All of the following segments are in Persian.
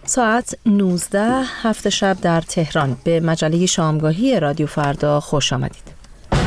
ساعت 19 هفت شب در تهران. به مجله شامگاهی رادیو فردا خوش آمدید.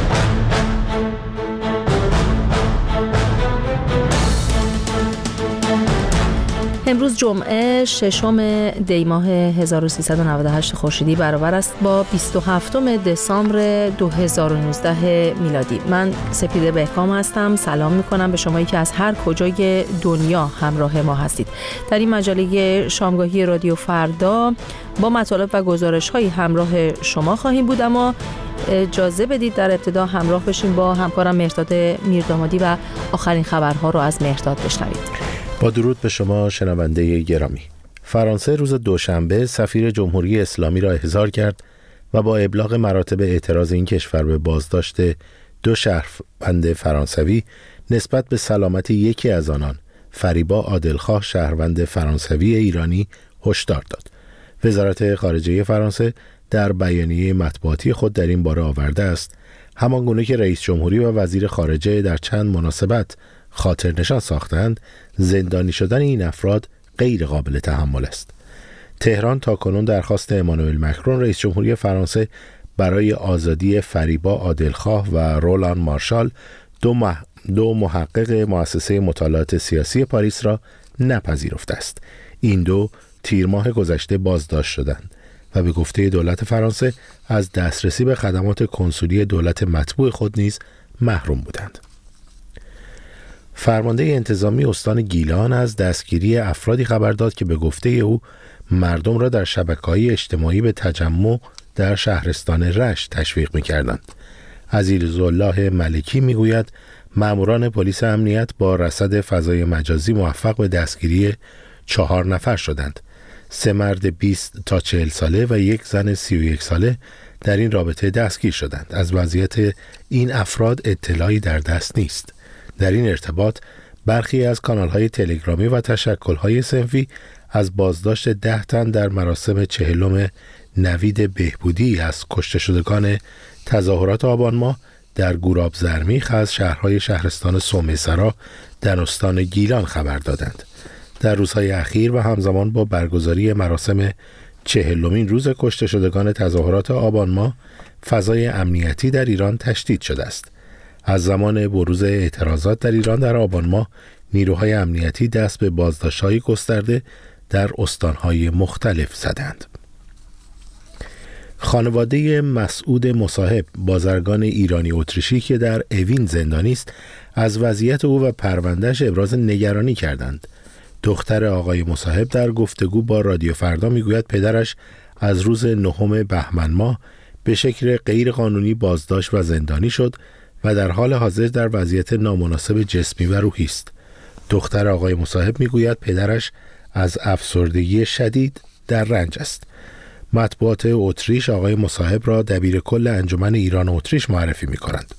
امروز جمعه 6 دی ماه 1398 خورشیدی برابر است با 27 دسامبر 2019 میلادی. من سپیده بهکام هستم. سلام میکنم به شمایی که از هر کجای دنیا همراه ما هستید. در این مجله شامگاهی رادیو فردا با مطالب و گزارش‌هایی همراه شما خواهیم بود، اما اجازه بدید در ابتدا همراه بشیم با همکارم مهرداد میردامادی و آخرین خبرها رو از مهرداد بشنوید. با درود به شما شنونده گرامی. فرانسه روز دوشنبه سفیر جمهوری اسلامی را احضار کرد و با ابلاغ مراتب اعتراض این کشور به بازداشت 2 شهروند فرانسوی نسبت به سلامت یکی از آنان، فریبا عادلخواه، شهروند فرانسوی ایرانی، هشدار داد. وزارت خارجه فرانسه در بیانیه مطبوعاتی خود در این باره آورده است همانگونه که رئیس جمهوری و وزیر خارجه در چند مناسبت خاطر نشان ساختند، زندانی شدن این افراد غیر قابل تحمل است. تهران تاکنون درخواست امانوئل مکرون رئیس جمهوری فرانسه برای آزادی فریبا عادلخواه و رولان مارشال، دو محقق مؤسسه مطالعات سیاسی پاریس را نپذیرفته است. این دو تیر ماه گذشته بازداشت شدند و به گفته دولت فرانسه از دسترسی به خدمات کنسولی دولت مطبوع خود نیز محروم بودند. فرمانده انتظامی استان گیلان از دستگیری افرادی خبر داد که به گفته او مردم را در شبکه‌های اجتماعی به تجمع در شهرستان رشت تشویق می‌کردند. عزیزالله ملکی میگوید ماموران پلیس امنیت با رصد فضای مجازی موفق به دستگیری 4 نفر شدند. 3 مرد 20 تا 40 ساله و 1 زن 31 ساله در این رابطه دستگیر شدند. از وضعیت این افراد اطلاعی در دست نیست. در این ارتباط برخی از کانال‌های تلگرامی و تشکل‌های صنفی از بازداشت 10 تن در مراسم 40 نوید بهبودی از کشته شدگان تظاهرات آبان ماه در گوراب زرمیخ از شهرهای شهرستان سومه‌سرا در استان گیلان خبر دادند. در روزهای اخیر و همزمان با برگزاری مراسم 40مین روز کشته شدگان تظاهرات آبان ماه، فضای امنیتی در ایران تشدید شده است. از زمان بروز اعتراضات در ایران در آبان ماه، نیروهای امنیتی دست به بازداشت‌های گسترده در استان‌های مختلف زدند. خانواده مسعود مصاحب، بازرگان ایرانی اتریشی که در اوین زندانی است، از وضعیت او و پروندهش ابراز نگرانی کردند. دختر آقای مصاحب در گفتگو با رادیو فردا میگوید پدرش از روز 9 بهمن ماه به شکل غیر قانونی بازداشت و زندانی شد و در حال حاضر در وضعیت نامناسب جسمی و روحی است. دختر آقای مصاحب میگوید پدرش از افسردگی شدید در رنج است. مطبوعات اتریش آقای مصاحب را دبیرکل انجمن ایران اتریش معرفی می‌کنند.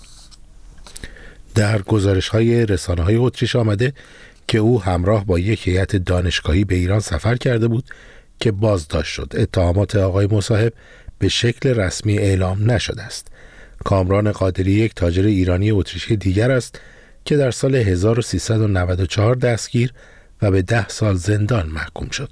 در گزارش‌های رسانه‌های اتریش آمده که او همراه با یک هیئت دانشگاهی به ایران سفر کرده بود که بازداشت شد. اتهامات آقای مصاحب به شکل رسمی اعلام نشده است. کامران قادری یک تاجر ایرانی اتریشی دیگر است که در سال 1394 دستگیر و به 10 سال زندان محکوم شد.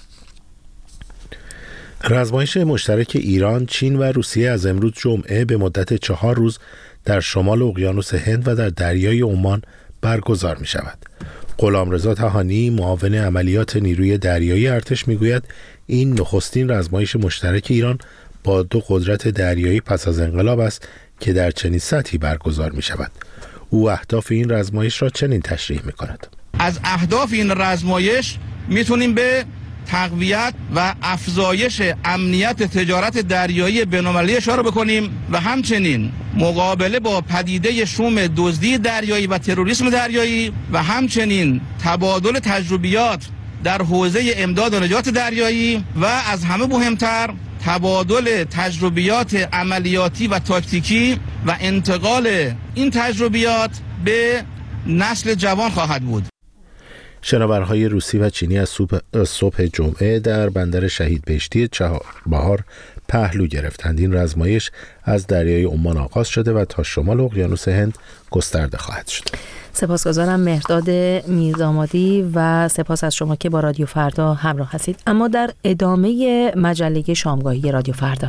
رزمایش مشترک ایران، چین و روسیه از امروز جمعه به مدت 4 روز در شمال اقیانوس هند و در دریای عمان برگزار می شود. غلامرضا طحانی، معاون عملیات نیروی دریایی ارتش میگوید این نخستین رزمایش مشترک ایران با 2 قدرت دریایی پس از انقلاب است که در چنین سطحی برگزار می شود. او اهداف این رزمایش را چنین تشریح می کند. از اهداف این رزمایش میتونیم به تقویت و افزایش امنیت تجارت دریایی بین‌المللی اشاره بکنیم و همچنین مقابله با پدیده شوم دزدی دریایی و تروریسم دریایی و همچنین تبادل تجربیات در حوزه امداد و نجات دریایی و از همه مهمتر تبادل تجربیات عملیاتی و تاکتیکی و انتقال این تجربیات به نسل جوان خواهد بود. شناورهای روسی و چینی از صبح جمعه در بندر شهید بهشتی چهاربهار پهلو گرفتند. این رزمایش از دریای عمان آغاز شده و تا شمال اقیانوس هند گسترده خواهد شد. سپاسگزارم مهرداد میردامادی و سپاس از شما که با رادیو فردا همراه هستید. اما در ادامه مجله شامگاهی رادیو فردا،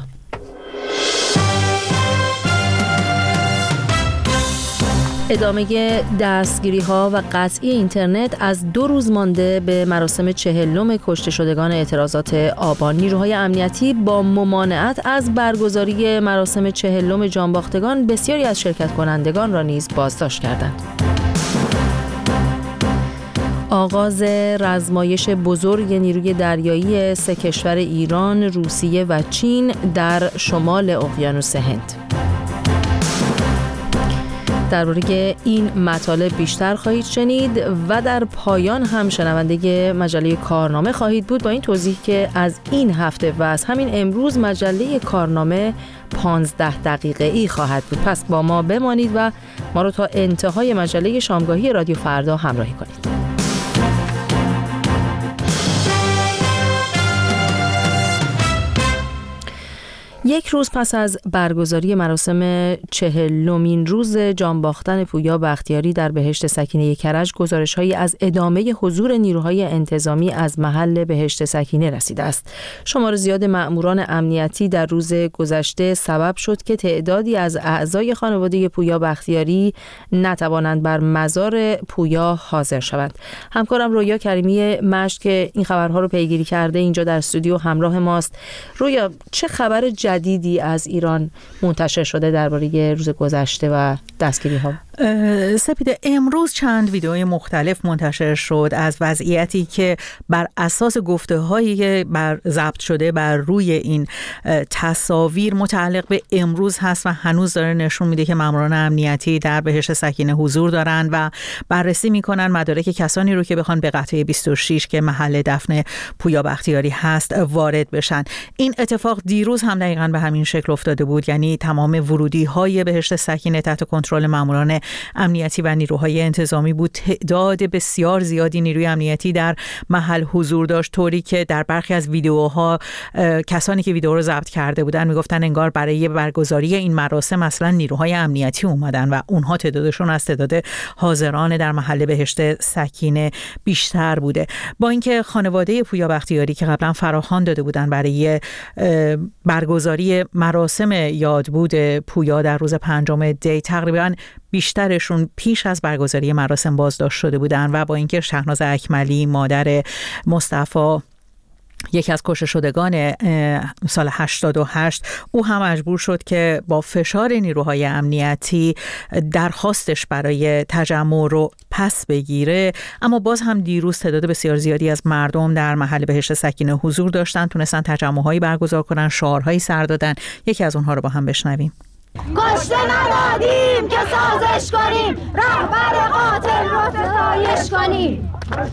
ادامه دستگیری ها و قطعی اینترنت از 2 روز مانده به مراسم 40 کشته شدگان اعتراضات آبان، نیروهای امنیتی با ممانعت از برگزاری مراسم 40 جانباختگان بسیاری از شرکت کنندگان را نیز بازداشت کردند. آغاز رزمایش بزرگ نیروی دریایی 3 کشور ایران، روسیه و چین در شمال اقیانوس هند. درباره این مطالب بیشتر خواهید شنید و در پایان هم شنونده مجله کارنامه خواهید بود با این توضیح که از این هفته و از همین امروز مجله کارنامه 15 دقیقه‌ای خواهد بود. پس با ما بمانید و ما رو تا انتهای مجله شامگاهی رادیو فردا همراهی کنید. یک روز پس از برگزاری مراسم 40مین روز جانباختن پویا بختیاری در بهشت سکینه کرج، گزارش‌هایی از ادامه حضور نیروهای انتظامی از محل بهشت سکینه رسیده است. شمار زیاد مأموران امنیتی در روز گذشته سبب شد که تعدادی از اعضای خانواده پویا بختیاری نتوانند بر مزار پویا حاضر شوند. همکارم رویا کریمی مشت که این خبرها رو پیگیری کرده اینجا در استودیو همراه ماست. رویا، چه خبر جدیدی از ایران منتشر شده درباره روز گذشته و دستگیری ها؟ سپیده، امروز چند ویدئوی مختلف منتشر شد از وضعیتی که بر اساس گفته‌هایی ضبط شده بر روی این تصاویر متعلق به امروز هست و هنوز داره نشون میده که ماموران امنیتی در بهشت سکینه حضور دارن و بررسی میکنن مدارک کسانی رو که بخوان به قطعه 26 که محل دفن پویا بختیاری هست وارد بشن. این اتفاق دیروز هم دقیقاً به همین شکل افتاده بود، یعنی تمام ورودی های بهشت سکینه تحت کنترل ماموران امنیتی و نیروهای انتظامی بود. تعداد بسیار زیادی نیروی امنیتی در محل حضور داشت، طوری که در برخی از ویدیوها کسانی که ویدیو رو ضبط کرده بودن میگفتن انگار برای برگزاری این مراسم اصلا نیروهای امنیتی اومدن و اونها تعدادشون از تعداد حاضران در محل بهشت سکینه بیشتر بوده. با اینکه خانواده پویا بختیاری که قبلا فراخوان داده بودن برای برگزاری مراسم یادبود پویا در روز 5 دی، تقریبا بیشترشون پیش از برگزاری مراسم بازداشت شده بودن و با اینکه شهناز اکملی مادر مصطفی یکی از کشته شدگان سال 88 او هم مجبور شد که با فشار نیروهای امنیتی درخواستش برای تجمع رو پس بگیره، اما باز هم دیروز تعداد بسیار زیادی از مردم در محل بهشت سکینه حضور داشتن، تونستن تجمع‌هایی برگزار کنن، شعارهایی سر دادن. یکی از اونها رو با هم بشنویم. کشته ندادیم که سازش کنیم، رهبر قاتل رو ستایش کنیم.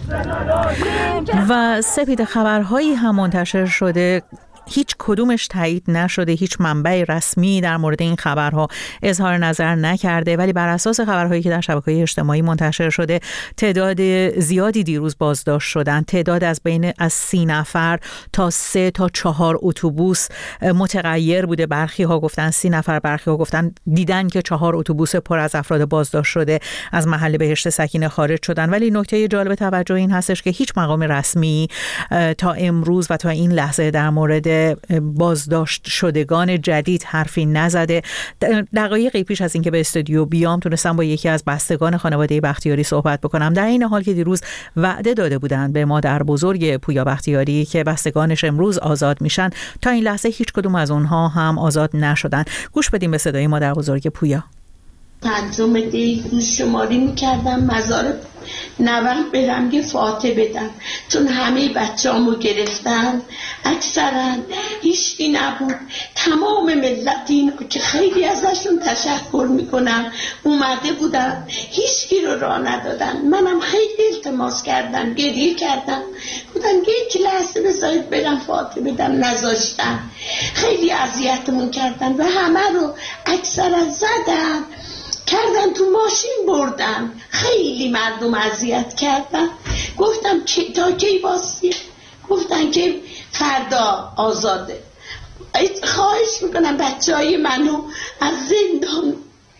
و سپید، خبرهایی هم منتشر شده، هیچ کدومش تایید نشده، هیچ منبع رسمی در مورد این خبرها اظهار نظر نکرده، ولی بر اساس خبرهایی که در شبکه‌های اجتماعی منتشر شده تعداد زیادی دیروز بازداشت شدن. تعداد از بین از 30 نفر تا 3 تا 4 اتوبوس متغیر بوده. برخی ها گفتن 30 نفر، برخی ها گفتن دیدن که 4 اتوبوس پر از افراد بازداشت شده از محل بهشت سکینه خارج شدن. ولی نکته جالب توجه این هستش که هیچ مقام رسمی تا امروز و تا این لحظه در مورد بازداشت شدگان جدید حرفی نزده. دقایقی پیش از اینکه به استودیو بیام تونستم با یکی از بستگان خانواده بختیاری صحبت بکنم، در این حال که دیروز وعده داده بودند به مادر بزرگ پویا بختیاری که بستگانش امروز آزاد میشن، تا این لحظه هیچ کدوم از اونها هم آزاد نشدن. گوش بدیم به صدای مادر بزرگ پویا. 5 دی روز شماری میکردم مزار نوم برم یه فاتحه بدم، چون همه بچه‌امو گرفتن، اکثرا هیچکی نبود. تمام ملت اینو که خیلی ازشون تشکر میکنم اومده بودن، هیچکی رو راه ندادن. منم خیلی التماس کردم، گریه کردم، بودن یک لحظه بذارید برم فاتحه بدم، نذاشتن. خیلی اذیتمون کردن و همه رو اکثرا زدن، کردن تو ماشین بردن. خیلی مردم اذیت کردن. گفتم تا کی باسی؟ گفتن که فردا آزاده. خواهش میکنم بچه‌های منو از زندان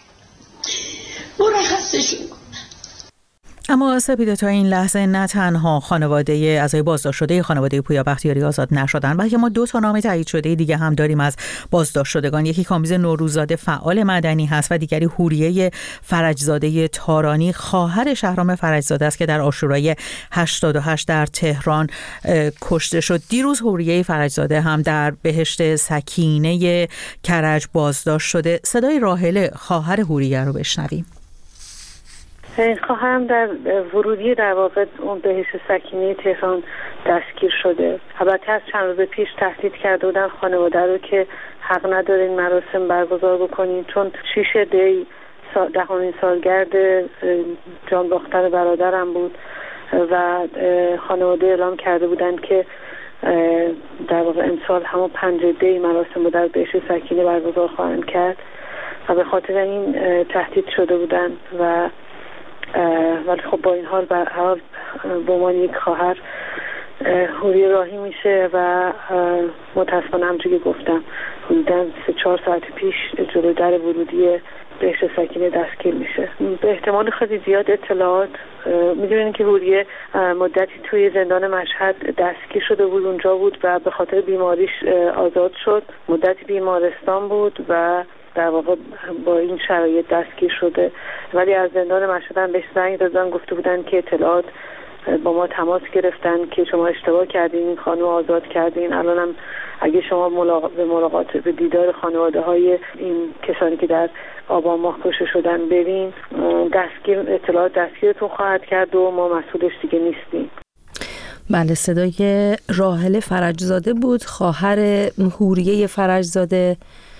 مرخصشون کنم. اما سپیده تا این لحظه نه تنها خانواده اعضای بازداشت شده خانواده پویا بختیاری آزاد نشدن، بلکه ما 2 نام تایید شده دیگه هم داریم از بازداشت شدگان. یکی کامیز نوروززاده فعال مدنی هست و دیگری حوریه فرجزاده تارانی خواهر شهرام فرجزاده است که در عاشورای 88 در تهران کشته شد. دیروز حوریه فرجزاده هم در بهشت سکینه کرج بازداشت شده. صدای راهله خواهر حوریه رو بشنویم. خواهرم در ورودی در واقع اون بهشت سکینه تهران دستگیر شده. البته از چند روز پیش تهدید کرده بودن خانواده رو که حق ندارین مراسم برگزار بکنین، چون 6 دی 10مین سالگرد جان باختن برادرم بود و خانواده اعلام کرده بودن که در واقع امسال همون 5 دی مراسم رو در بهشت سکینه برگزار خواهند کرد و به خاطر این تهدید شده بودن و ولی خب با این حال به عنوان یک خواهر حوریه راهی میشه و متاسفانه همونجوری که گفتم حدوداً 3-4 ساعت پیش جلوی در ورودی بهشت سکینه دستگیر میشه. به احتمال خیلی زیاد اطلاعات میدونین که حوریه مدتی توی زندان مشهد دستگیر شده بود، اونجا بود و به خاطر بیماریش آزاد شد. مدتی بیمارستان بود و در واقع با این شرایط دستگیر شده، ولی از زندان مشهد هم بهش زنگ دادن، گفته بودن که اطلاعات با ما تماس گرفتن که شما اشتباه کردین، این خانم آزاد کردین. الان هم اگه شما به دیدار خانواده های این کسانی که در آبان ماه کشته شدن برین، اطلاعات دستگیرتون خواهد کرد و ما مسئولش دیگه نیستیم. بله، صدای راهله فرجزاده بود، خواهر حوریه فرجزاده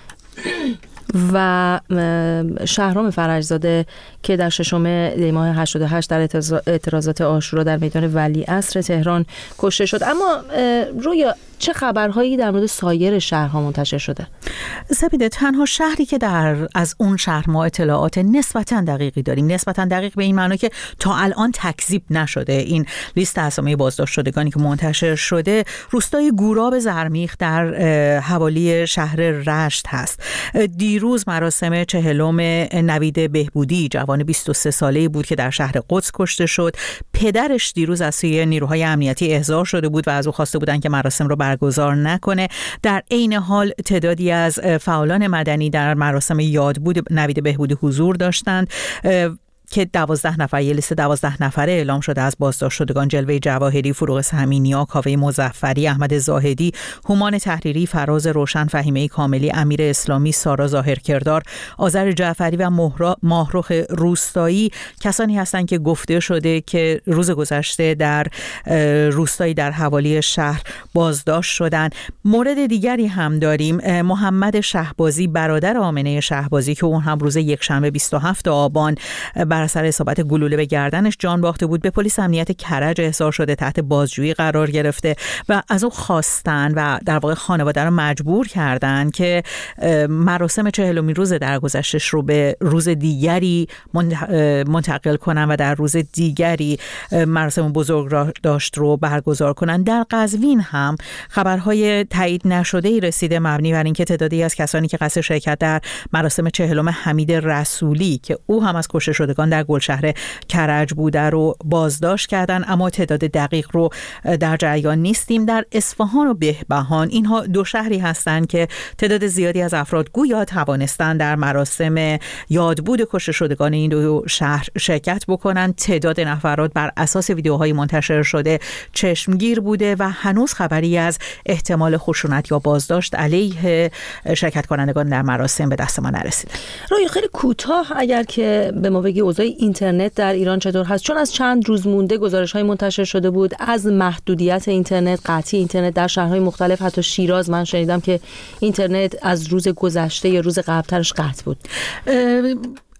و شهرام فرجزاده که در 6 دی ماه 88 در اعتراضات عاشورا در میدان ولیعصر تهران کشته شد. اما رویا چه خبرهایی در مورد سایر شهرها منتشر شده؟ سپیده، تنها شهری که از اون شهر ما اطلاعات نسبتاً دقیقی داریم، نسبتاً دقیق به این معنی که تا الان تکذیب نشده این لیست اسامی بازداشت شدگانی که منتشر شده، روستای گوراب زرمیخ در حوالی شهر رشت هست. دیروز مراسم 40م نوید بهبودی، جوان 23 ساله‌ای بود که در شهر قدس کشته شد. پدرش دیروز از سوی نیروهای امنیتی احضار شده بود و از او خواسته بودند که مراسم رو برگزار نکنه. در عین حال تعدادی از فعالان مدنی در مراسم یادبود نوید بهبودی حضور داشتند که 12 نفر، یه لیست 12 نفره اعلام شده از بازداشت شدگان: جلوه جواهری، فروغ سهمینیا، کاوه مظفری، احمد زاهدی، هومان تحریری، فراز روشن، فهیمه کاملی، امیر اسلامی، سارا ظاهرکردار، آذر جعفری و ماهرخ روستایی کسانی هستند که گفته شده که روز گذشته در روستایی در حوالی شهر بازداشت شدن. مورد دیگری هم داریم، محمد شهبازی برادر آمنه شهبازی که اون هم روز یکشنبه 27 آبان بر اثر اصابت گلوله به گردنش جان باخته بود، به پلیس امنیت کرج احضار شده، تحت بازجویی قرار گرفته و از او خواستن و در واقع خانواده رو مجبور کردن که مراسم 40مین روز درگذشتش رو به روز دیگری منتقل کنن و در روز دیگری مراسم بزرگداشت رو برگزار کنن. در قزوین هم خبرهای تایید نشده‌ای رسیده مبنی بر اینکه تعدادی از کسانی که قصد شرکت در مراسم 40م حمید رسولی که او هم از کشته شدگان در گلشهر کرج بوده رو بازداشت کردن، اما تعداد دقیق رو در جریان نیستیم. در اصفهان و بهبهان، اینها 2 شهری هستند که تعداد زیادی از افراد گویا توانستند در مراسم یادبود کشته شدگان این 2 شهر شرکت بکنند. تعداد نفرات بر اساس ویدیوهای منتشر شده چشمگیر بوده و هنوز خبری از احتمال خشونت یا بازداشت علیه شرکت کنندگان در مراسم به دست ما نرسیده. روی خیلی کوتاه اگر که به ما بگی اوضاع اینترنت در ایران چطور هست، چون از چند روز مونده گزارش‌های منتشر شده بود از محدودیت اینترنت، قطعی اینترنت در شهرهای مختلف، حتی شیراز من شنیدم که اینترنت از روز گذشته یا روز قبل‌ترش قطع بود.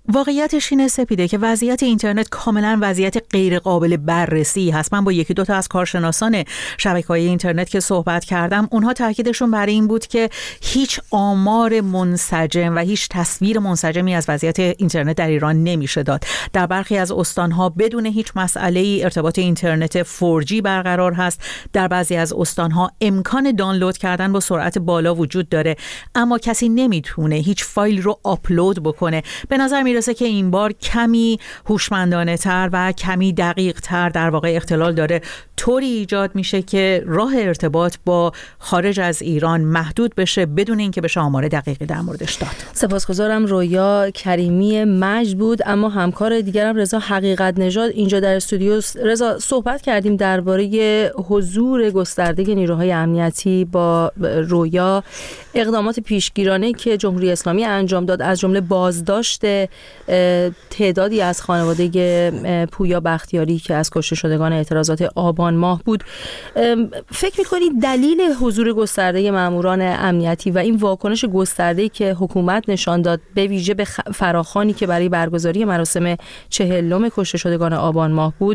واقعیتش اینه سپیده که وضعیت اینترنت کاملا وضعیت غیر قابل بررسی هست. من با یکی دو تا از کارشناسان شبکه‌های اینترنت که صحبت کردم، اونها تاکیدشون بر این بود که هیچ آمار منسجم و هیچ تصویر منسجمی از وضعیت اینترنت در ایران نمیشه داد. در برخی از استانها بدون هیچ مسئله‌ای ارتباط اینترنت 4G برقرار هست. در بعضی از استانها امکان دانلود کردن با سرعت بالا وجود داره، اما کسی نمیتونه هیچ فایل رو آپلود بکنه. به نظر میرسه که این بار کمی هوشمندانه تر و کمی دقیق تر در واقع اختلال داره طوری ایجاد میشه که راه ارتباط با خارج از ایران محدود بشه بدون اینکه بشه آمار دقیقی در موردش داد. سپاسگزارم. رویا کریمی مجد بود، اما همکار دیگرم رضا حقیقت نژاد اینجا در استودیو. رضا، صحبت کردیم درباره حضور گسترده نیروهای امنیتی با رویا، اقدامات پیشگیرانه که جمهوری اسلامی انجام داد، از جمله بازداشت تعدادی از خانواده پویا بختیاری که از کشته شدگان اعتراضات آبان ماه بود. فکر می‌کنید دلیل حضور گسترده ماموران امنیتی و این واکنش گسترده‌ای که حکومت نشان داد به ویژه به فراخوانی که برای برگزاری مراسم 40م کشته شدگان آبان ماه بود،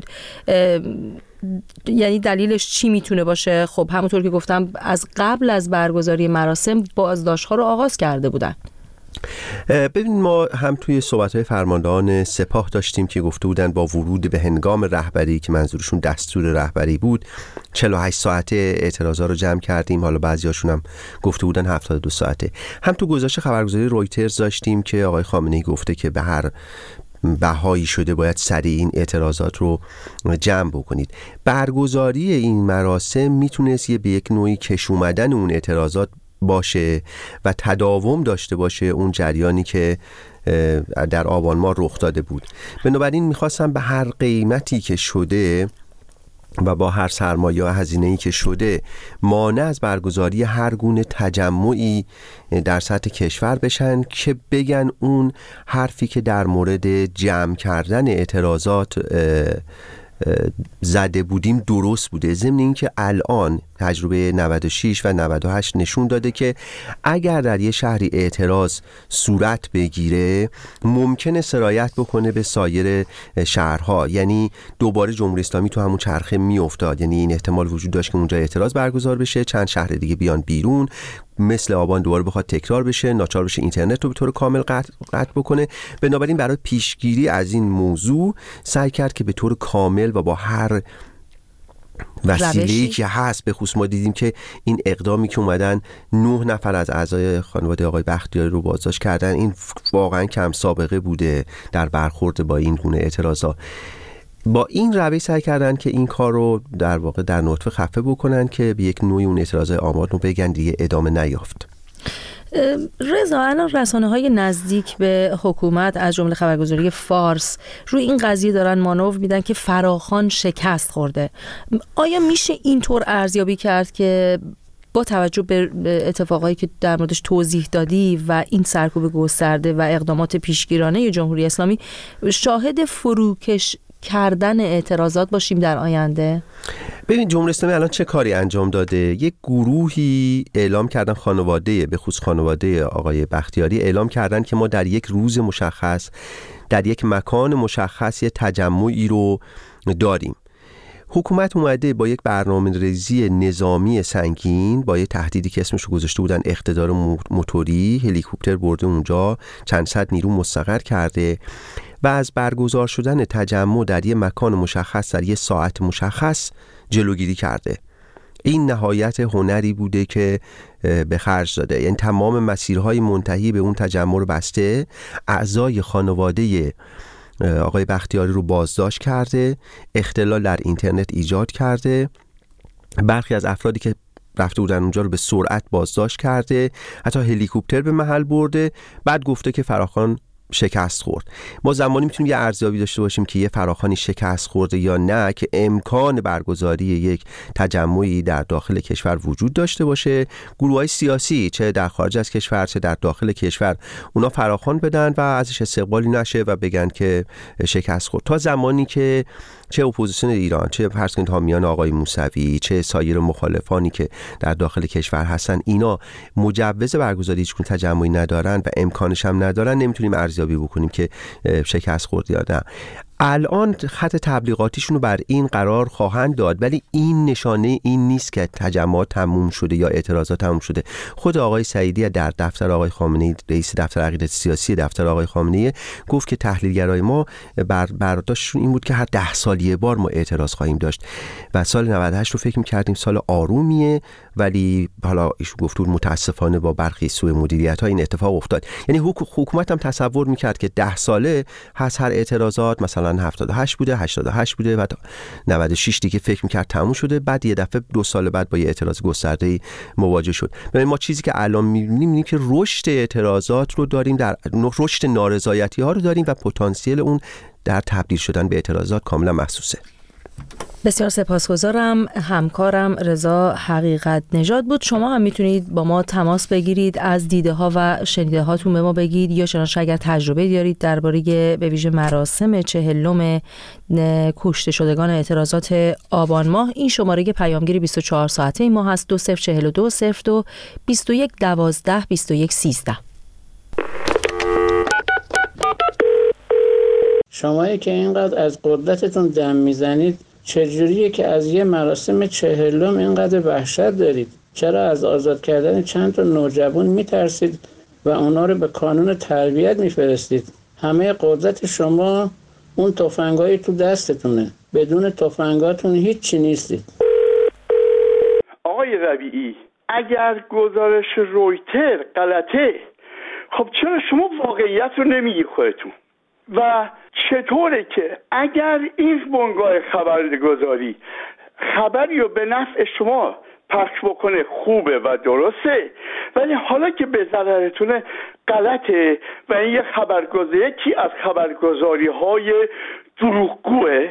یعنی دلیلش چی میتونه باشه؟ خب همونطور که گفتم از قبل از برگزاری مراسم بازداشت‌ها رو آغاز کرده بودن. ببین، ما هم توی صحبت‌های فرماندهان سپاه داشتیم که گفته بودن با ورود به هنگام رهبری که منظورشون دستور رهبری بود 48 ساعته اعتراضا رو جمع کردیم. حالا بعضیاشون هم گفته بودن 72 ساعته. هم تو گزارش خبرگزاری رویترز داشتیم که آقای خامنه‌ای گفته که به هر بهایی شده باید سریع این اعتراضات رو جمع بکنید. برگزاری این مراسم میتونست به یک نوعی کش اومدن اون اعتراضات باشه و تداوم داشته باشه اون جریانی که در آبان ماه رخ داده بود. بنابراین میخواستم به هر قیمتی که شده و با هر سرمایه و هزینه‌ای که شده مانع از برگزاری هر گونه تجمعی در سطح کشور بشن که بگن اون حرفی که در مورد جمع کردن اعتراضات زده بودیم درست بوده. ضمن اینکه الان تجربه 96 و 98 نشون داده که اگر در یه شهری اعتراض صورت بگیره ممکنه سرایت بکنه به سایر شهرها، یعنی دوباره جمهوری اسلامی تو همون چرخه میافتاد. یعنی این احتمال وجود داشت که اونجا اعتراض برگزار بشه، چند شهر دیگه بیان بیرون، مثل آبان دوباره بخواد تکرار بشه، ناچار بشه اینترنت رو به طور کامل قطع بکنه. بنابراین برای پیشگیری از این موضوع سعی کرد که به طور کامل و با هر وسیله‌ای که هست، به خصوص ما دیدیم که این اقدامی که اومدن 9 نفر از اعضای خانواده آقای بختیاری رو بازداشت کردن، این واقعا کم سابقه بوده در برخورد با این گونه اعتراضات. با این روش سعی کردن که این کار رو در واقع در نطفه خفه بکنن که به یک نوعی اون اعتراضای آماد رو بگن دیگه ادامه نیافت. رضا، الان رسانه‌های نزدیک به حکومت از جمله خبرگزاری فارس روی این قضیه دارن مانور میدن که فراخوان شکست خورده. آیا میشه اینطور ارزیابی کرد که با توجه به اتفاقایی که در موردش توضیح دادی و این سرکوب گسترده و اقدامات پیشگیرانه جمهوری اسلامی شاهد فروکش کردن اعتراضات باشیم در آینده؟ ببین، جمهوری اسلامی الان چه کاری انجام داده؟ یک گروهی اعلام کردن، خانواده، به خصوص خانواده آقای بختیاری اعلام کردن که ما در یک روز مشخص در یک مکان مشخص یه تجمعی رو داریم. حکومت اومده با یک برنامه‌ریزی نظامی سنگین، با یک تهدیدی که اسمش رو گذاشته بودن اقتدار موتوری، هلیکوپتر برده اونجا، چند صد نیرو مستقر کرده و از برگزار شدن تجمع در یک مکان مشخص در یک ساعت مشخص جلوگیری کرده. این نهایت هنری بوده که به خرج داده. یعنی تمام مسیرهای منتهی به اون تجمع رو بسته، اعضای خانواده آقای بختیاری رو بازداشت کرده، اختلال در اینترنت ایجاد کرده، برخی از افرادی که رفته بودن اونجا رو به سرعت بازداشت کرده، حتی هلیکوپتر به محل برده. بعد گفته که فراخوان شکست خورد. ما زمانی میتونیم یه ارزیابی داشته باشیم که یه فراخوانی شکست خورده یا نه که امکان برگزاری یک تجمعی در داخل کشور وجود داشته باشه. گروه‌های سیاسی چه در خارج از کشور چه در داخل کشور اونا فراخوان بدن و ازش استقبالی نشه و بگن که شکست خورد. تا زمانی که چه اپوزیسیون ایران، چه فرض کنید حامیان آقای موسوی، چه سایر مخالفانی که در داخل کشور هستن، اینا مجوز برگزاری هیچ تجمعی ندارن و امکانش هم ندارن، نمیتونیم ارزیابی بکنیم که شکست خورد یا نه. الان خط تبلیغاتیشون رو بر این قرار خواهند داد، ولی این نشانه این نیست که تجمعات تموم شده یا اعتراضات تموم شده. خود آقای سعیدی در دفتر آقای خامنه‌ای، رئیس دفتر عقیدت سیاسی دفتر آقای خامنه‌ای، گفت که تحلیلگرای ما برداشتشون این بود که هر 10 سال یه بار ما اعتراض خواهیم داشت و سال 98 رو فکر می‌کردیم سال آرومیه، ولی حالا ایشون گفت متاسفانه با برخی سوء مدیریت‌ها این اتفاق افتاد. یعنی حکومت هم تصور می‌کرد که 10 ساله هست هر اعتراضات مثلا 78 بوده، 88 بوده و 96 دیگه فکر می‌کرد تموم شده، بعد یه دفعه 2 سال بعد با یه اعتراض گسترده‌ای مواجه شد. ببین ما چیزی که الان می‌بینیم که رشد اعتراضات رو داریم، در رشد نارضایتی‌ها رو داریم و پتانسیل اون در تبدیل شدن به اعتراضات کاملا محسوسه. بسیار سپاسگزارم. همکارم رضا حقیقت نژاد بود. شما هم میتونید با ما تماس بگیرید، از دیده ها و شنیده هاتون به ما بگید، یا چنانچه اگر تجربه دارید درباره به ویژه مراسم 40م کشته شدگان اعتراضات آبان ماه. این شماره پیامگیر 24 ساعته ما هست: 2042 02 21 12 21 13. شمایی که اینقدر از قدرتتون دم میزنید، چجوریه که از یه مراسم 40م اینقدر وحشت دارید؟ چرا از آزاد کردن چند تا نوجوان میترسید و اونا رو به کانون تربیت میفرستید؟ همه قدرت شما اون تفنگایی تو دستتونه، بدون تفنگاتون هیچی نیستید. آقای ربیعی، اگر گزارش رویتر غلطه، خب چرا شما واقعیت رو نمیگی خودتون؟ و چطوره که اگر این بنگاه خبرگزاری خبری رو به نفع شما پخش بکنه خوبه و درسته، ولی حالا که به ضررتونه غلطه و این یه خبرگزاری، یکی از خبرگزاری های دروغگوه؟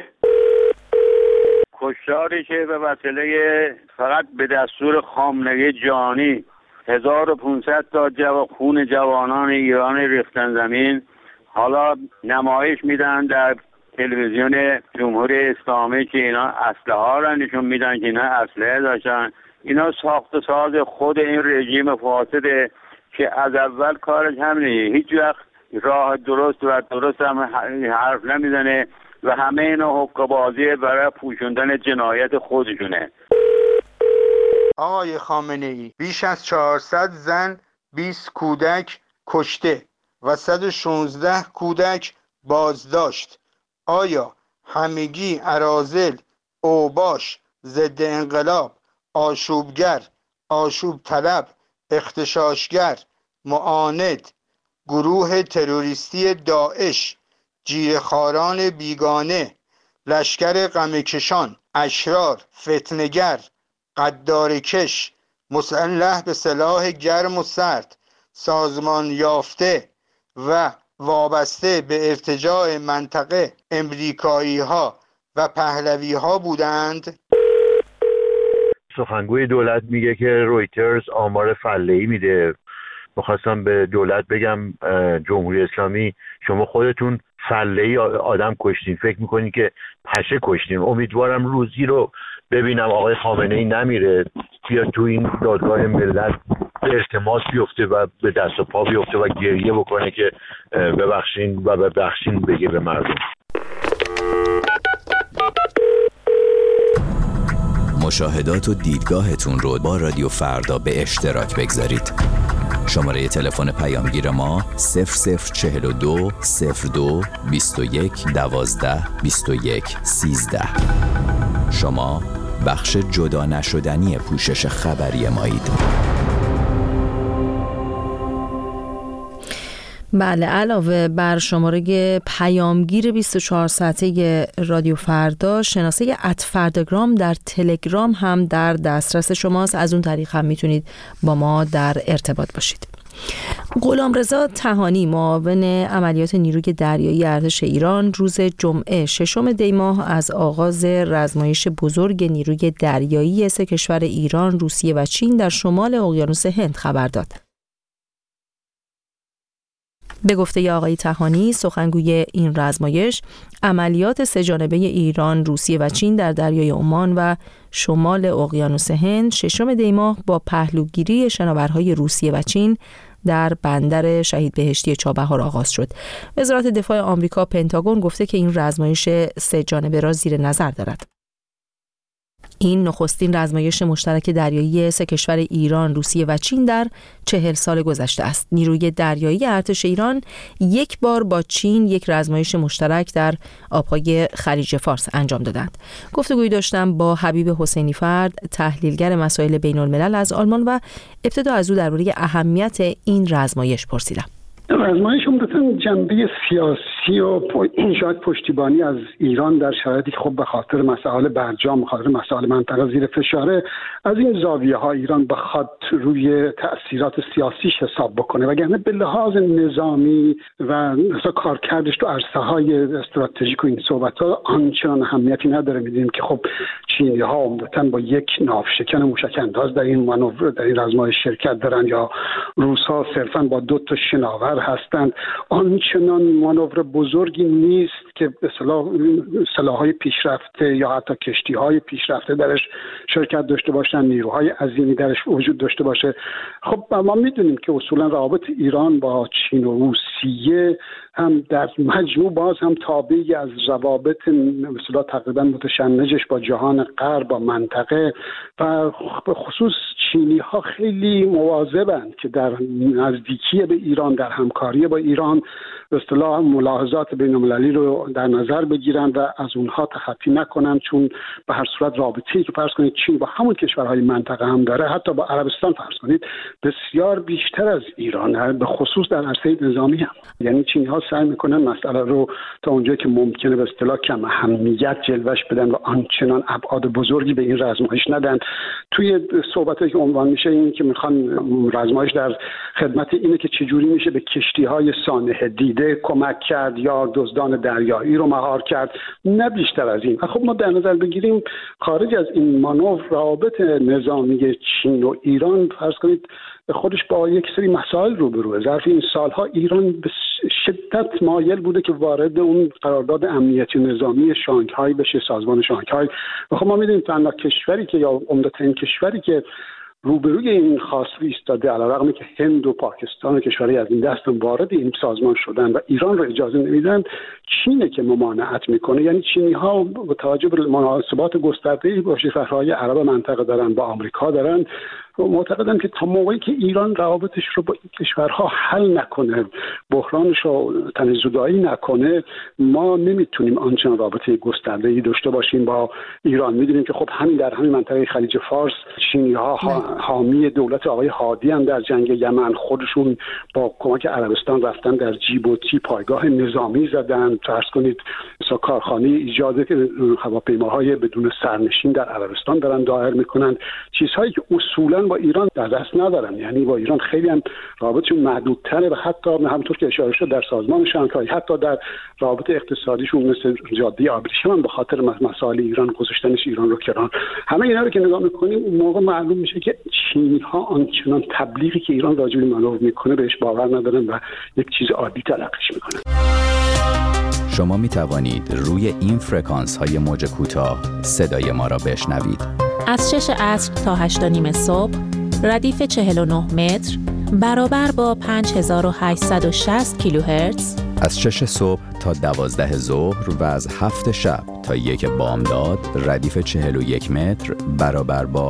کشتاری که به وسیله فقط به دستور خامنه‌ای جانی 1500 تا خون جوانان ایران ریختن زمین، حالا نمایش میدن در تلویزیون جمهوری اسلامی که اینا اسلحه ها را نشون میدن که اینا اسلحه داشتن. اینا ساخت و ساز خود این رژیم فاسده که از اول کارش همینه، هیچ وقت راه درست هم حرف نمیزنه و همه اینا حقه‌بازی برای پوشوندن جنایت خودشونه. آقای خامنه‌ای، بیش از 400 زن، 20 کودک کشته و 116 کودک بازداشت. آیا همگی اراذل، اوباش، ضد انقلاب، آشوبگر، آشوب طلب، اغتشاشگر، معاند، گروه تروریستی داعش، جیره‌خواران بیگانه، لشکر غمکشان، اشرار، فتنگر، غدارکش، مسلح به سلاح گرم و سرد، سازمان یافته و وابسته به ارتجاع منطقه امریکایی ها و پهلوی ها بودند؟ سخنگوی دولت میگه که رویترز آمار فله‌ای میده. میخواستم به دولت بگم جمهوری اسلامی شما خودتون فله‌ای آدم کشتین، فکر میکنین که پشه کشتین. امیدوارم روزی رو ببینم آقای خامنه‌ای نمیره، بیا تو این دادگاه ملت به التماس بیفته و به دست و پا بیفته و گریه بکنه که ببخشین و ببخشین بگه به مردم. مشاهدات و دیدگاهتون رو با رادیو فردا به اشتراک بگذارید. شماره تلفن پیامگیر ما 0042 02 21 12 21 13. شما بخش جدا نشدنی پوشش خبری مایید. بله، علاوه بر شماره پیامگیر 24 ساعته رادیو فردا، شناسه @فرداگرام در تلگرام هم در دسترس شماست. از اون طریق هم میتونید با ما در ارتباط باشید. غلامرضا طحانی، معاون عملیات نیروی دریایی ارتش ایران، روز جمعه 6 دی ماه از آغاز رزمایش بزرگ نیروی دریایی سه کشور ایران، روسیه و چین در شمال اقیانوس هند خبر داد. به گفته آقای طحانی، سخنگوی این رزمایش، عملیات سه‌جانبه ایران، روسیه و چین در دریای عمان و شمال اقیانوس هند 6 دی ماه با پهلوگیری شناورهای روسیه و چین در بندر شهید بهشتی چابهار آغاز شد. وزارت دفاع آمریکا پنتاگون گفته که این رزمایش 3 جانبه را زیر نظر دارد. این نخستین رزمایش مشترک دریایی 3 کشور ایران، روسیه و چین در 40 سال گذشته است. نیروی دریایی ارتش ایران 1 بار با چین 1 رزمایش مشترک در آبهای خلیج فارس انجام دادند. گفتگویی داشتم با حبیب حسینی فرد، تحلیلگر مسائل بین الملل از آلمان و ابتدا از او درباره اهمیت این رزمایش پرسیدم. رزمایش عمدتاً جنبه سیاسی و شاید پشتیبانی از ایران در شرایطی که خب به خاطر مسائل برجام، به خاطر مسائل منطقه زیر فشاره، از این زاویه ها ایران بخواد روی تأثیرات سیاسیش حساب بکنه، وگرنه به لحاظ نظامی و مثلا کارکردش تو عرصه های استراتژیک و این صحبت ها آنچنان اهمیتی نداره. می‌دونیم که خب چینی ها عمدتاً با یک ناوشکن موشک انداز در این مانور، در این رزمایش شرکت دارن، یا روس ها صرفاً با 2 تا شناور هستند. آنچنان مانور بزرگی نیست که به سلاح‌های پیشرفته یا حتی کشتی‌های پیشرفته درش شرکت داشته باشن، نیروهای عظیمی درش وجود داشته باشه. خب ما میدونیم که اصولا روابط ایران با چین و روسیه هم در مجموع باز هم تابعی از روابط مثلا تقریبا متشنجش با جهان غرب، با منطقه، و به خصوص چینی ها خیلی مواظبند که در نزدیکی به ایران، در همکاری با ایران به اصطلاح ملاحظات بین‌المللی رو در نظر بگیرن و از اونها تخطی نکنن، چون به هر صورت رابطه‌ای که فرض کنید چین با همون کشورهای منطقه هم داره، حتی با عربستان فرض کنید، بسیار بیشتر از ایران، به خصوص در عرصه نظامی هم. یعنی چینی ها سعی میکنن مسئله رو تا اونجایی که ممکنه به اصطلاح کم اهمیت جلوش بدن و آنچنان ابعاد بزرگی به این رزمایش ندن. توی صحبتایی که عنوان میشه این که میخوان رزمایش در خدمت اینه که چجوری میشه به کشتی‌های سانحه دیده کمک کرد یا دزدان دریایی رو مهار کرد، نه بیشتر از این. خب ما در نظر بگیریم خارج از این مانور روابط نظامی چین و ایران فرض کنید خودش با یک سری مسائل روبروه. ظرف این سالها ایران به شدت مایل بوده که وارد اون قرارداد امنیتی نظامی شانگهای بشه، سازمان شانگهای. و خب ما میدونیم تنها کشوری که یا عمدترین کشوری که روبروی این خواست ایستاده، علیرغم که هند و پاکستان و کشورهای از این دست وارد این سازمان شدن و ایران رو اجازه نمیدن، چینه که ممانعت میکنه. یعنی چینی ها با توجه به مناسبات گسترده‌ای با کشورهای عرب منطقه دارن، با آمریکا دارن، معتقدن که تا موقعی که ایران روابطش رو با این کشورها حل نکنه، بحرانش رو تنزدایی نکنه، ما نمیتونیم آنچنان رابطه گسترده‌ای داشته باشیم با ایران. میدونیم که خب همین در همین منطقه خلیج فارس چینی‌ها حامی دولت آقای هادی هم در جنگ یمن، خودشون با کمک عربستان رفتن در جیبوتی پایگاه نظامی زدن. فرض کنید مثلا کارخانه ایجاد هواپیماهای بدون سرنشین در عربستان دارن دایر میکنن، چیزهایی که اصولا با ایران در دست ندارن. یعنی با ایران خیلی هم رابطشون محدودتره و حتی همونطور که اشاره شد در سازمان شانگهای، حتی در رابطه اقتصادیشون مثل جاده ابریشم هم به خاطر مسائل ایران گذاشتنش ایران رو کنار. همه اینا رو که نگاه میکنیم اون موقع معلوم میشه که چینی ها آنچنان تبلیغی که ایران راجع به مانور میکنه بهش باور ندارن و یک چیز عادی تلقیش میکنن. شما می توانید روی این فرکانس های موج کوتاه صدای ما را بشنوید. از 6 عصر تا 8 و نیم صبح، ردیف 49 متر برابر با 5860 کیلوهرتز. از 6 صبح تا 12 ظهر و از 7 شب تا 1 بامداد، ردیف 41 متر برابر با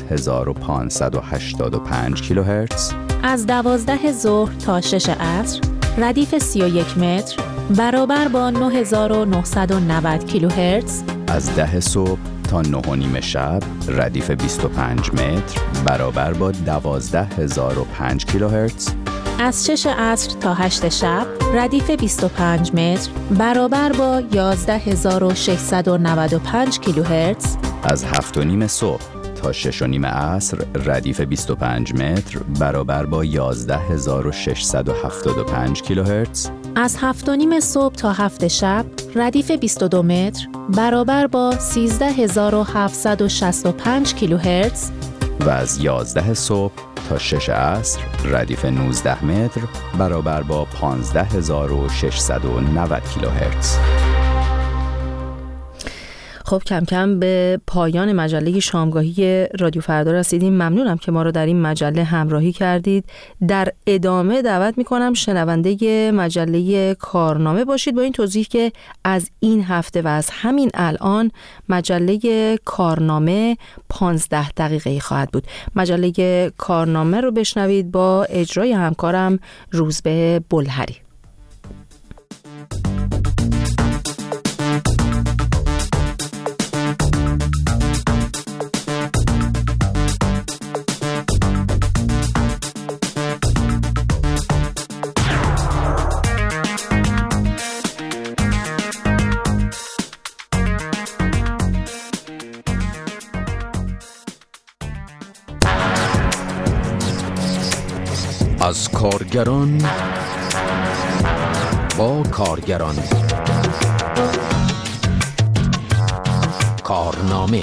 7585 کیلوهرتز. از 12 ظهر تا 6 عصر، ردیف 31 متر برابر با 9990 کیلوهرتز. از 10 صبح تا 9 و نیم شب، ردیف 25 متر برابر با 12005 کیلوهرتز. از 6 عصر تا 8 شب، ردیف 25 متر برابر با 11695 کیلوهرتز. از 7 و نیم صبح تا 6 و نیم عصر، ردیف 25 متر برابر با 11675 کیلوهرتز. از 7 و نیم صبح تا 7 شب، ردیف 22 متر برابر با 13765 کیلوهرتز. و از 11 صبح تا 6 عصر ردیف 19 متر برابر با 15690 کیلوهرتز. خب کم کم به پایان مجله شامگاهی رادیو فردا رسیدیم. ممنونم که ما رو در این مجله همراهی کردید. در ادامه دعوت میکنم شنونده مجله کارنامه باشید با این توضیح که از این هفته و از همین الان مجله کارنامه 15 دقیقه‌ای خواهد بود. مجله کارنامه رو بشنوید با اجرای همکارم روزبه بلهری. از کارگران با کارگران. کارنامه.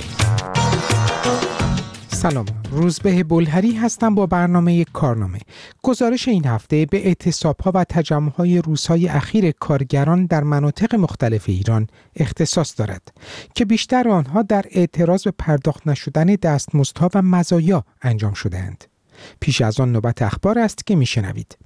سلام، روزبه بلهری هستم با برنامه کارنامه. گزارش این هفته به اعتصاب‌ها و تجمع‌های روزهای اخیر کارگران در مناطق مختلف ایران اختصاص دارد که بیشتر آنها در اعتراض به پرداخت نشدن دستمزدها و مزایا انجام شده‌اند. پیش از آن نوبت اخبار است که میشنوید.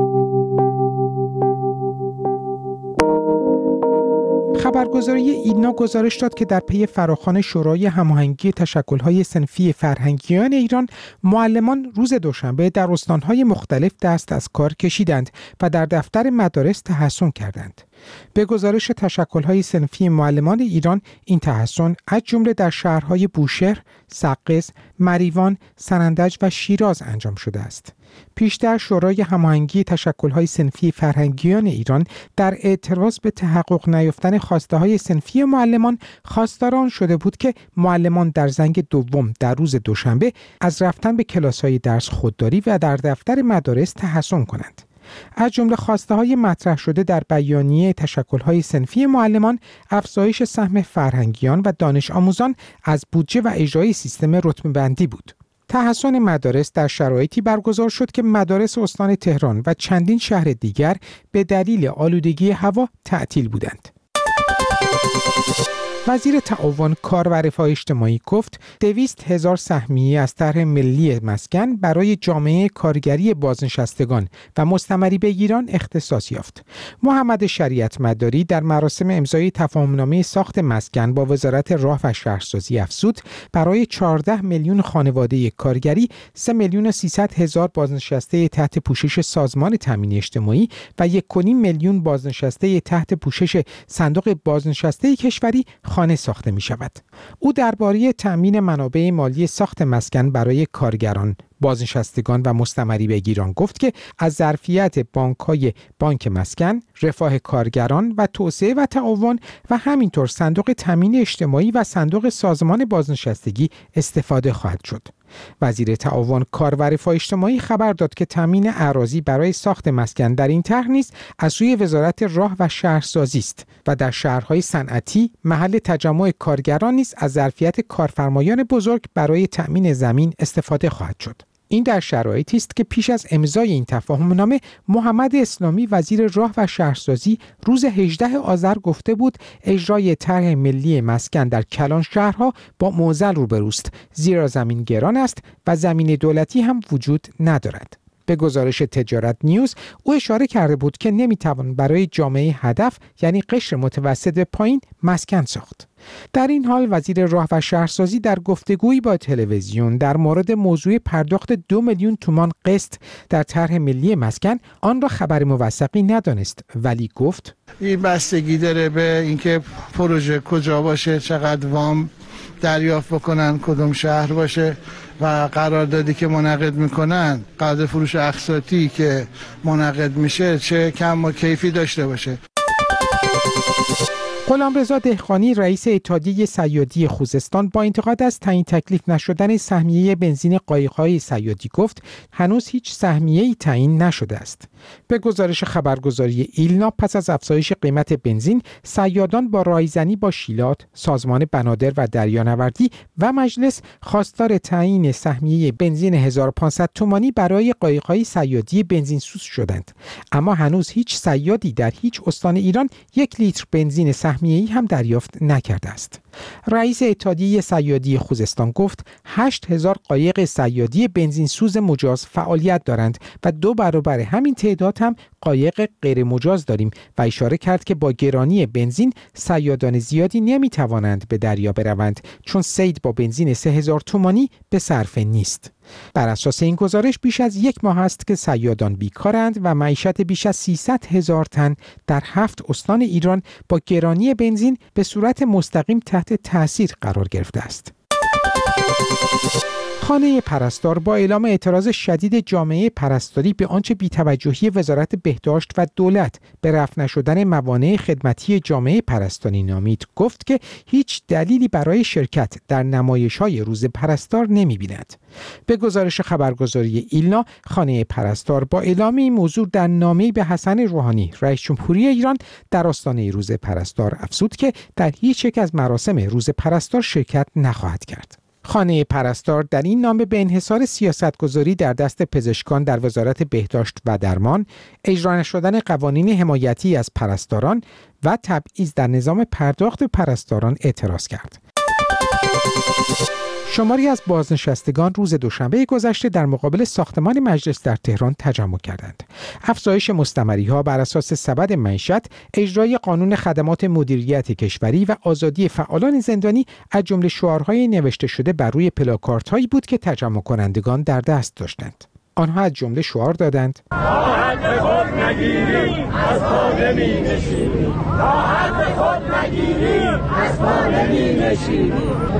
خبرگزاری ایلنا گزارش داد که در پی فراخوان شورای هماهنگی تشکل‌های صنفی فرهنگیان ایران، معلمان روز دوشنبه در استان‌های مختلف دست از کار کشیدند و در دفتر مدارس تحصن کردند. به گزارش تشکل‌های صنفی معلمان ایران، این تحصن از جمله در شهرهای بوشهر، سقز، مریوان، سنندج و شیراز انجام شده است. پیشتر شورای هماهنگی تشکل‌های صنفی فرهنگیان ایران در اعتراض به تحقق نیافتن خواسته‌های صنفی معلمان خواستار آن شده بود که معلمان در زنگ دوم در روز دوشنبه از رفتن به کلاس‌های درس خودداری و در دفتر مدارس تحصن کنند. از جمله خواسته‌های مطرح شده در بیانیه تشکل‌های صنفی معلمان، افزایش سهم فرهنگیان و دانش آموزان از بودجه و اجرای سیستم رتبه‌بندی بود. تحصن مدارس در شرایطی برگزار شد که مدارس استان تهران و چندین شهر دیگر به دلیل آلودگی هوا تعطیل بودند. وزیر تعاون، کار و رفاه اجتماعی گفت 200,000 سهمیه از طرح ملی مسکن برای جامعه کارگری بازنشستگان و مستمری بگیران اختصاص یافت. محمد شریعت مداری در مراسم امضای تفاهمنامه ساخت مسکن با وزارت راه و شهرسازی افزود برای 14 میلیون خانواده کارگری، 3,300,000 بازنشسته تحت پوشش سازمان تامین اجتماعی و 1.5 میلیون بازنشسته تحت پوشش صندوق بازنشسته کشوری خانه ساخته می شود. او درباره تأمین منابع مالی ساخت مسکن برای کارگران، بازنشستگان و مستمری بگیران گفت که از ظرفیت بانک‌های بانک مسکن، رفاه کارگران و توسعه و تعاون و همینطور صندوق تامین اجتماعی و صندوق سازمان بازنشستگی استفاده خواهد شد. وزیر تعاون، کار و رفاه اجتماعی خبر داد که تامین اراضی برای ساخت مسکن در این طرح نیز از سوی وزارت راه و شهرسازی است و در شهرهای صنعتی محل تجمع کارگران نیز از ظرفیت کارفرمایان بزرگ برای تامین زمین استفاده خواهد شد. این در شرایطی است که پیش از امضای این تفاهمنامه، محمد اسلامی وزیر راه و شهرسازی روز 18 آذر گفته بود اجرای طرح ملی مسکن در کلان شهرها با معضل روبروست، زیرا زمین گران است و زمین دولتی هم وجود ندارد. به گزارش تجارت نیوز، او اشاره کرده بود که نمیتوان برای جامعه هدف، یعنی قشر متوسط به پایین، مسکن ساخت. در این حال وزیر راه و شهرسازی در گفتگویی با تلویزیون در مورد موضوع پرداخت 2 میلیون تومان قسط در طرح ملی مسکن آن را خبر موثقی ندانست، ولی گفت این بستگی داره به اینکه پروژه کجا باشه، چقدر وام دریافت بکنن، کدوم شهر باشه و قراردادی که منعقد میکنن، قرارداد فروش اقساطی که منعقد میشه چه کم و کیفی داشته باشه. غلامرضا دهقانی رئیس اتحادیه صیادی خوزستان با انتقاد از تعیین تکلیف نشدن سهمیه بنزین قایق‌های صیادی گفت هنوز هیچ سهمیه‌ای تعیین نشده است. به گزارش خبرگزاری ایلنا پس از افزایش قیمت بنزین، صیادان با رایزنی با شیلات، سازمان بنادر و دریانوردی و مجلس خواستار تعیین سهمیه بنزین 1500 تومانی برای قایق‌های صیادی بنزینسوز شدند. اما هنوز هیچ صیادی در هیچ استان ایران 1 لیتر بنزین سهمیه‌ای هم دریافت نکرده است. رئیس اتحادیه صیادی خوزستان گفت 8000 قایق صیادی بنزینسوز مجاز فعالیت دارند و 2 برابر همین تعداد هم قایق غیر مجاز داریم و اشاره کرد که با گرانی بنزین صیادان زیادی نمیتوانند به دریا بروند چون صید با بنزین 3000 تومانی به صرفه نیست. بر اساس این گزارش بیش از 1 ماه است که صیادان بیکارند و معیشت بیش از 300,000 تن در 7 استان ایران با گرانی بنزین به صورت مستقیم تحت تأثیر قرار گرفته است. خانه پرستار با اعلام اعتراض شدید جامعه پرستاری به آنچه بی‌توجهی وزارت بهداشت و دولت به رفع نشدن موانع خدمتی جامعه پرستاری نامید، گفت که هیچ دلیلی برای شرکت در نمایش‌های روز پرستار نمی‌بیند. به گزارش خبرگزاری ایلنا، خانه پرستار با اعلام این موضوع در نامه‌ای به حسن روحانی رئیس جمهوری ایران در آستانه روز پرستار افزود که در هیچ یک از مراسم روز پرستار شرکت نخواهد کرد. خانه پرستار در این نامه به انحصار سیاستگذاری در دست پزشکان در وزارت بهداشت و درمان، اجرا نشدن قوانین حمایتی از پرستاران و تبعیض در نظام پرداخت پرستاران اعتراض کرد. شماری از بازنشستگان روز دوشنبه گذشته در مقابل ساختمان مجلس در تهران تجمع کردند. افزایش مستمری‌ها بر اساس سبد معیشت، اجرای قانون خدمات مدیریت کشوری و آزادی فعالان زندانی از جمله شعارهای نوشته شده بر روی پلاکاردهایی بود که تجمع کنندگان در دست داشتند. آنها از جمله شعار دادند: راحت به خود نگیریم از پا نمی‌نشینیم، راحت به خود نگیریم از پا نمی‌نشینیم،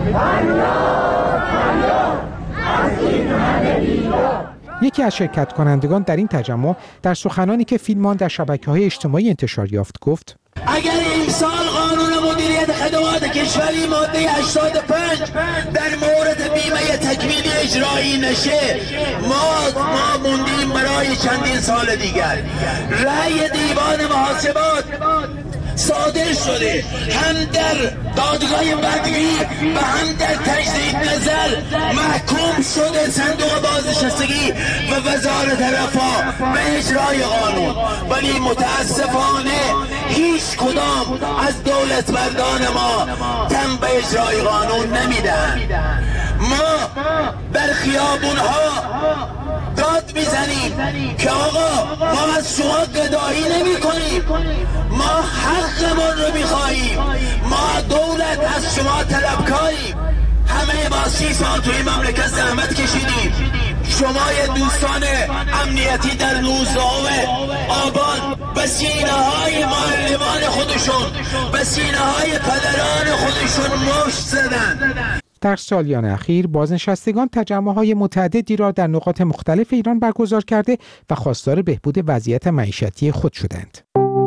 از این همه بیرا. یکی از شرکت کنندگان در این تجمع در سخنانی که فیلمان در شبکه‌های اجتماعی انتشار یافت گفت: اگر امسال قانون مدیریت خدمات کشوری ماده 85 در مورد بیمه تکمیلی اجرایی نشه، ما موندیم برای چندین سال دیگر. رأی دیوان محاسبات صادر شده، هم در دادگاه بدوی و هم در تجدید نظر محکوم شده صندوق بازنشستگی و وزارت رفاه به اجرای قانون، ولی متاسفانه هیچ کدام از دولتمردان ما تن به اجرای قانون نمیدن. ما در خیابونها داد میزنیم که آقا ما از شما گدایی نمی کنیم، ما حقمون رو میخواییم، ما دولت از شما طلبکاریم. همه ما 30 سال توی مملکت زحمت کشیدیم. شما دوستان امنیتی در 19 آبان به سینه های معلمان خودشون، به سینه های پدران خودشون مشت زدن. در سالیان اخیر بازنشستگان تجمع‌های متعددی را در نقاط مختلف ایران برگزار کرده و خواستار بهبود وضعیت معیشتی خود شدند.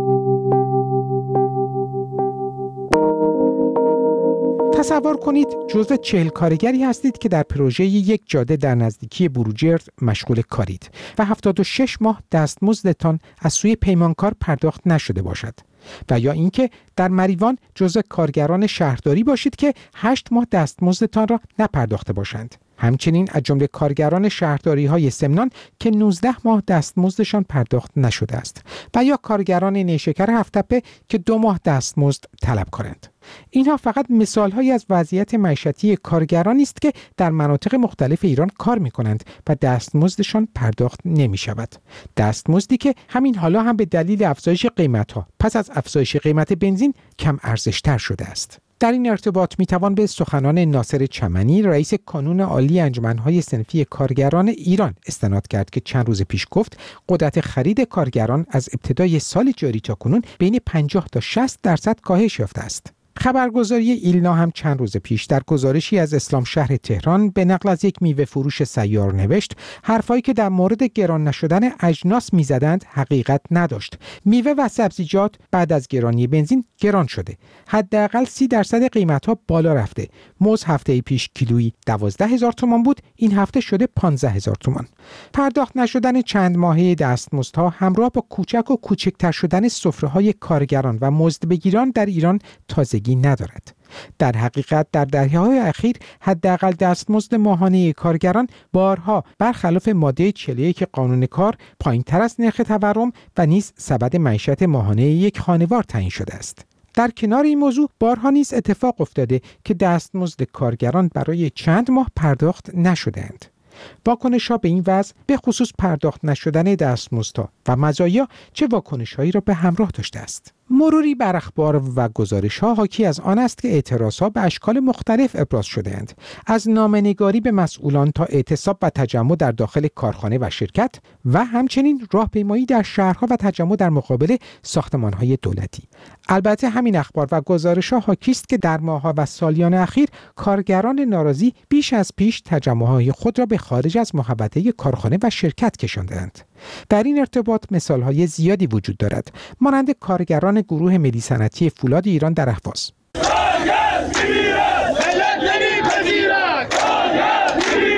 تصور کنید جزو 40 کارگری هستید که در پروژه یک جاده در نزدیکی بروجرد مشغول کارید و 76 ماه دستمزدتان از سوی پیمانکار پرداخت نشده باشد. و یا اینکه در مریوان جزو کارگران شهرداری باشید که 8 ماه دستمزدتان را نپرداخته باشند. همچنین از جمله کارگران شهرداری‌های سمنان که 19 ماه دستمزدشان پرداخت نشده است و یا کارگران نیشکر هفت‌تپه که 2 ماه دستمزد طلب کنند. اینها فقط مثال‌هایی از وضعیت معیشتی کارگرانی است که در مناطق مختلف ایران کار می‌کنند و دستمزدشان پرداخت نمی‌شود. دستمزدی که همین حالا هم به دلیل افزایش قیمت‌ها پس از افزایش قیمت بنزین کم ارزش‌تر شده است. در این ارتباط میتوان به سخنان ناصر چمنی رئیس کانون عالی انجمن‌های صنفی کارگران ایران استناد کرد که چند روز پیش گفت قدرت خرید کارگران از ابتدای سال جاری تا کنون بین 50 تا 60% کاهش یافته است. خبرگزاری ایلنا هم چند روز پیش در گزارشی از اسلام شهر تهران به نقل از یک میوه فروش سیار نوشت حرفایی که در مورد گران نشدن اجناس میزدند حقیقت نداشت. میوه و سبزیجات بعد از گرانی بنزین گران شده. حداقل 30% قیمت‌ها بالا رفته. موز هفته پیش کیلویی 12,000 تومان بود، این هفته شده 15,000 تومان. پرداخت نشدن چند ماهه دستمزدها همراه با کوچک و کوچکتر شدن سفره‌های کارگران و مزدبگیران در ایران تازگی ندارد. در حقیقت در دهه‌های اخیر حداقل دستمزد ماهانه کارگران بارها برخلاف ماده 41 قانون کار پایین‌تر از نرخ تورم و نیز سبد معیشت ماهانه یک خانوار تعیین شده است. در کنار این موضوع بارها نیز اتفاق افتاده که دستمزد کارگران برای چند ماه پرداخت نشده‌اند. واکنش‌ها به این وضع به خصوص پرداخت نشدن دستمزدها و مزایا چه واکنش‌هایی را به همراه داشته است؟ مروری بر اخبار و گزارش‌ها حاکی از آن است که اعتراضها به اشکال مختلف ابراز شده‌اند، از نامه‌نگاری به مسئولان تا اعتصاب و تجمع در داخل کارخانه و شرکت و همچنین راهپیمایی در شهرها و تجمع در مقابل ساختمان‌های دولتی. البته همین اخبار و گزارش‌ها حاکی است که در ماه‌ها و سالیان اخیر کارگران ناراضی بیش از پیش تجمع‌های خود را به خارج از محوطه کارخانه و شرکت کشاندند. در این ارتباط مثال‌های زیادی وجود دارد، مانند کارگران گروه ملی صنعتی فولاد ایران در اهواز.